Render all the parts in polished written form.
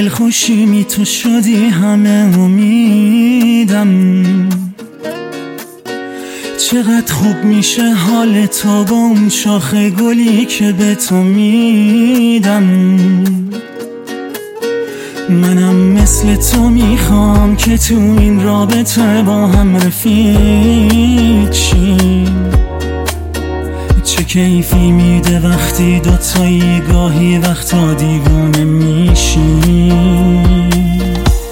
دلخوشیمی تو شدی همه امیدم. چقدر خوب میشه حال تو با اون شاخ گلی که به تو میدم. منم مثل تو میخوام که تو این رابطه با هم رفیق شیم. چه کیفی میده وقتی دوتایی گاهی وقتا دیوونه میشیم.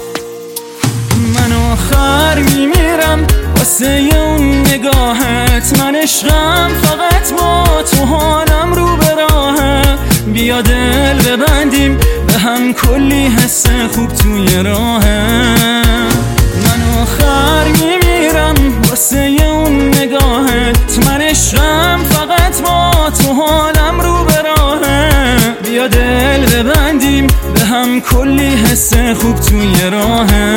من آخر میمیرم واسه اون نگاهت، من عشقم فقط با تو، حالم رو به راهه. بیا دل ببندیم به هم، کلی حس خوب توی راهه. من آخر میمیرم واسه اون نگاهت، من عشقم فقط با تو، حالم رو به راهه. بیا دل ببندیم به هم، کلی حس خوب توی راهه.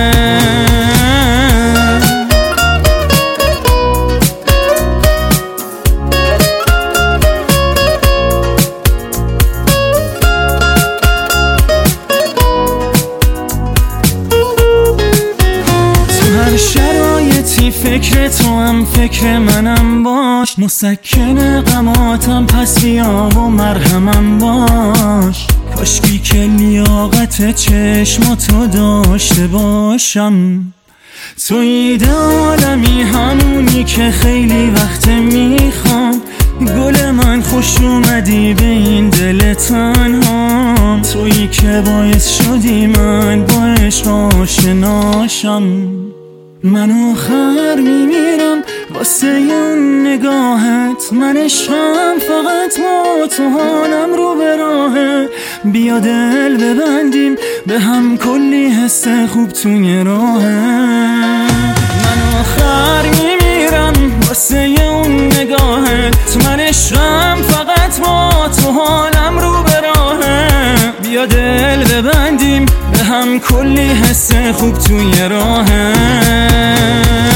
شرایطی فکر تو هم فکر منم باش، مسکن غماتم پس بیا و مرهمم باش. کاشکی که لیاقت چشماتو داشته باشم. تو ایده‌آلمی، همونی که خیلی وقت میخوام. گل من خوش اومدی به این دل تنهام. تویی که باعث شدی من با عشق آشناشم. من آخر میمیرم واسه اون نگاهت، من عشقم فقط با تو، حالم رو به راهه. بیا دل ببندیم به هم، کلی حس خوب توی راهه. من آخر میمیرم واسه اون نگاهت، من عشقم فقط با تو، حالم رو به راهه. بیا دل ببندیم به هم، کلی حس خوب توی راهه.